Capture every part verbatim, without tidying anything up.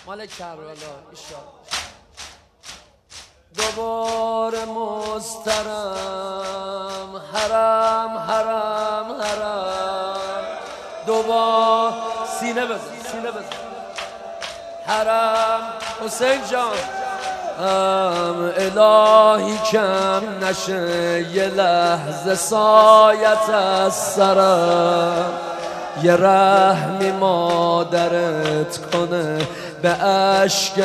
مال کربلا ایشان دوباره مسترم حرم حرم حرم دوباره سینه بزن سینه بزن حرم حسین جان ام الهی کم نشه یه لحظه سایت از سرم یه رحمی مادرت کنه به عشق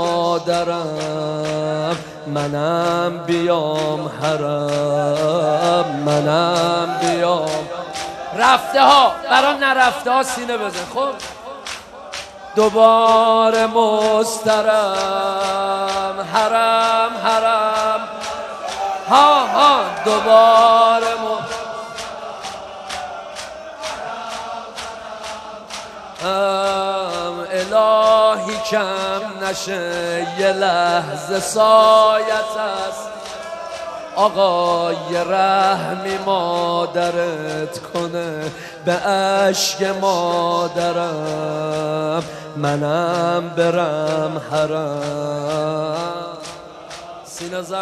مادرم منم بیام حرم منم بیام رفته ها برا نرفته ها سینه بزن خب دوباره مسترم حرم حرم ها ها دوباره مسترم الهی کم نشه یه لحظه سایت است آقا یه رحمی مادرت کنه به عشق مادرم منم برم حرم سینه زن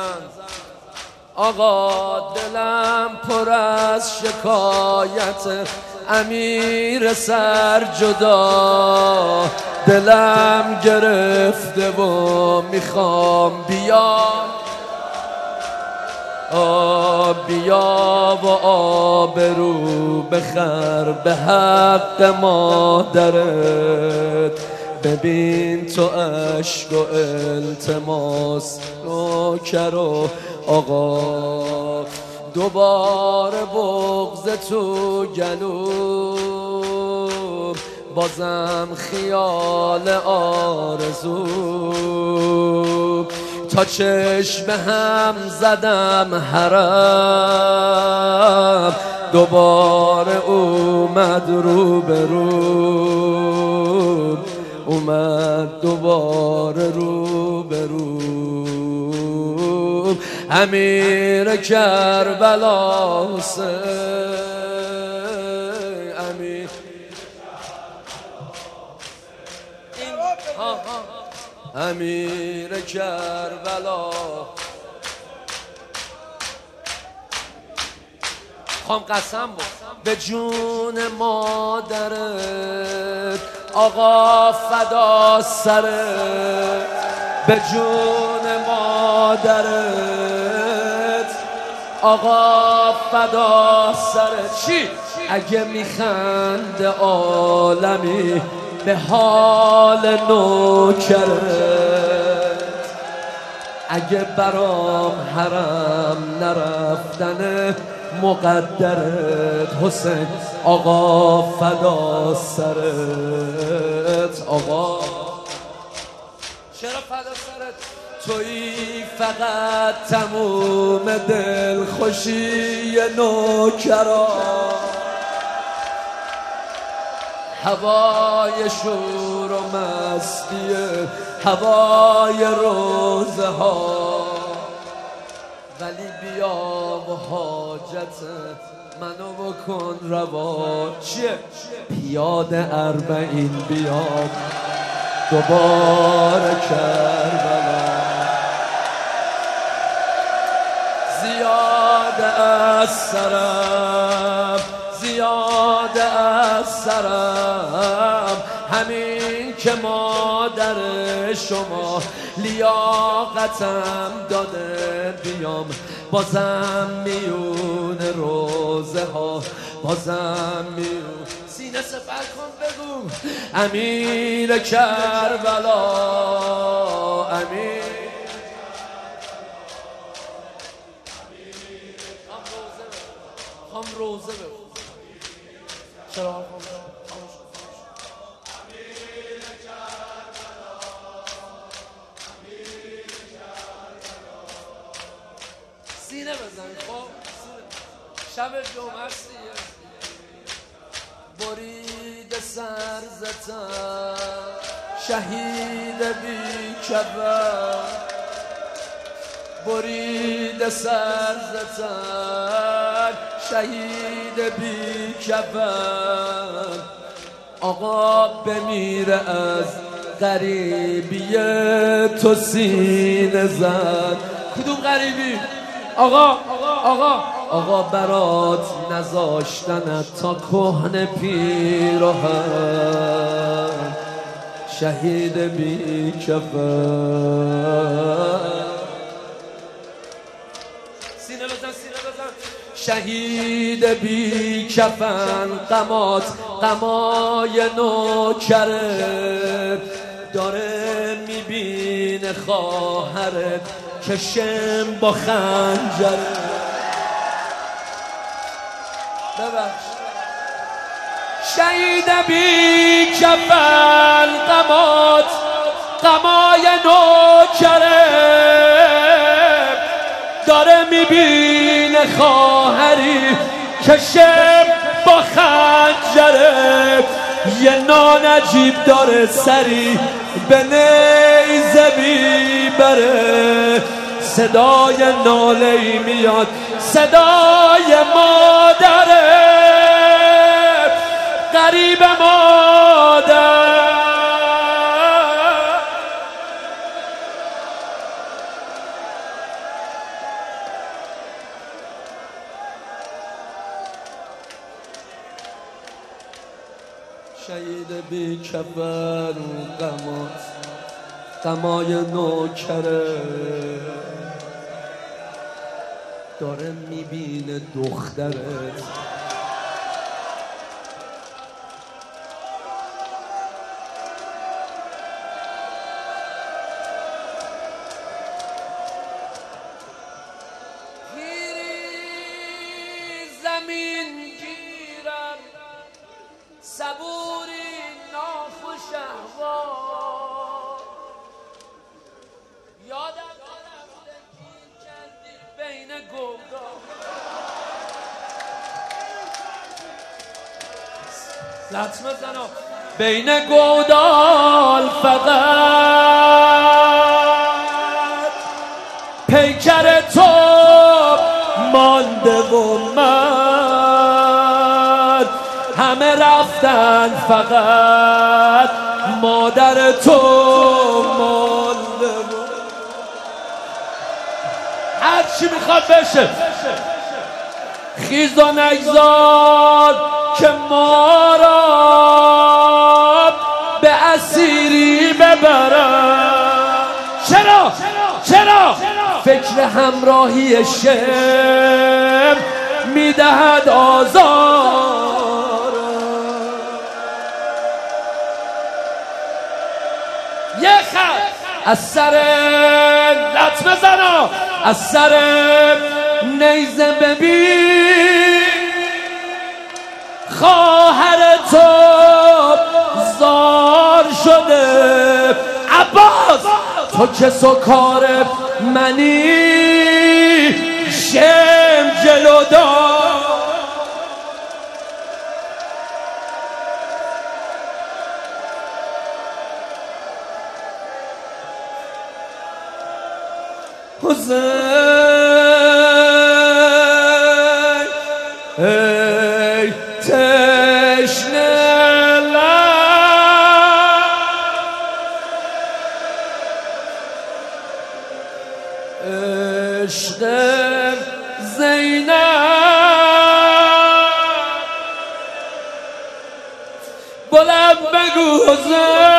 آقا دلم پر از شکایت امیر سر جدا دلم گرفته و میخوام بیام آب بیا و آبرو بخر به حق مادرت ببین تو عشق و التماس نوکر و آقا دوباره بغض تو گلوم بازم خیال آرزو تا چشم هم زدم حرم دوباره اومد رو به رو اومد دوباره رو به رو امیر کربلا حسین امیر امیر کربلا خواهم قسم بود به جون مادرت آقا فدا سرت به جون مادرت آقا فدا سرت چی؟ اگه میخنده عالمی به حال نوکرت اگه برام حرم نرفتن مقدرت حسین آقا فدا سرت آقا چرا فدا سرت تویی فقط تموم دل خوشی نوکرا هوای شور و مستی هوای روزه ها ولی بیا و حاجت منو بکن روا چیه؟ پیاده اربعین بیاد دوباره کربلا زیاده از سرم زیاده از سرم همین که مادر شما لیاقتم داده بیام بازم میون روزه ها بازم میون سینه سپر کن بگو امیر کربلا امیر هم روزه بگو چرا هم سینه بزن خب شب جمعه سیه برید سر زتن شهید بی کبر برید سر زتن شهید بی کبر آقا بمیره از غریبی تو سینه زد. کدوم غریبی؟ آقا آقا آقا برات نذاشتنت تا کهنه پیراهن، شهید بی کفن. سینه بزن سینه بزن. شهید بی کفن، غمات غمای نوکره، داره میبینه خواهرت که شم با خنجره. ببخش. شهید بی کفن، غمات غمای نوکره، داره میبینه خواهری که شب با خنجره. یه نانجیب داره سری به نیزه میبره، صدای ناله‌ای میاد صدای مادره، غریب مادر. شهید بی کفن، غمات غمای نوکره، داره میبینه دخترت زمین گیرم، صبوری ناخوش احوال، یادم رفته گیر کردی بین گودا. لطمه زنم بین گودال، فقط پیکر تو مانده و من، همه رفتن فقط مادر تو مانده و هر چی میخواد بشه. خیز و نگذار که ما را به اسیری ببرن. چرا؟ چرا؟ فکر همراهی شم میدهد آزار. یه خط از سر لطمه زنا، از سر نیزه ببین خواهر تو زار شده. عباس تو که سکار منی، شم جلو دار. حسین ای تشنه لب، عشق زینب، بلند بگو حسین